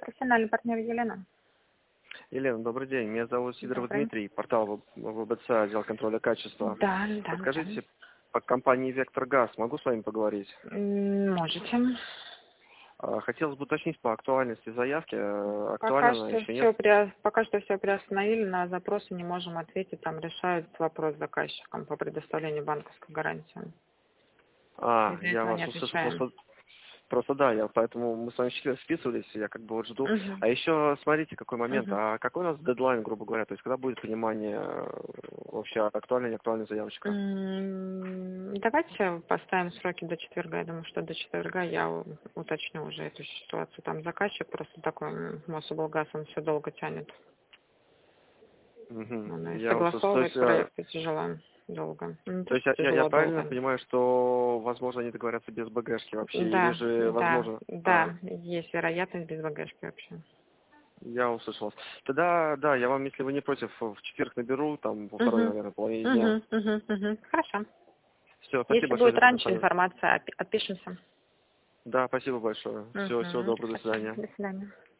Профессиональный партнер Елена. Елена, добрый день. Меня зовут Сидоров Добрый. Дмитрий, портал ВБЦ, отдел контроля качества. Да. Подскажите, по компании «Вектор Газ» могу с вами поговорить? Можете. Хотелось бы уточнить по актуальности заявки. Пока Актуальна что еще нет? все приостановили, на запросы не можем ответить, там решают вопрос с заказчиком по предоставлению банковской гарантии. Из-за Я этого вас не услышал отвечаем. просто да, поэтому мы с вами списывались, я как бы вот жду. Мгм. А еще смотрите, какой момент, Мгм. а какой у нас дедлайн, грубо говоря, то есть когда будет понимание вообще актуальной, не актуальной заявочка? Давайте поставим сроки до четверга. Я думаю, что до четверга я уточню уже эту ситуацию. Там заказчик просто такой, Мособлгаз, он все долго тянет. Он и Я услышал. согласовывает проекты тяжело, долго. Не То то, есть что я тяжело, правильно долго. понимаю, что, возможно, они договорятся без БГшки вообще, или Да, же, возможно... есть вероятность без багажки вообще. Я услышал вас. Тогда, да, я вам, если вы не против, в четверг наберу, там, во второй, Угу. наверное, половине дня. Хорошо. Все, спасибо Если большое будет за раньше предоставление. информация, отпишемся. Да, спасибо большое. Всего доброго, до Хорошо. свидания. До свидания.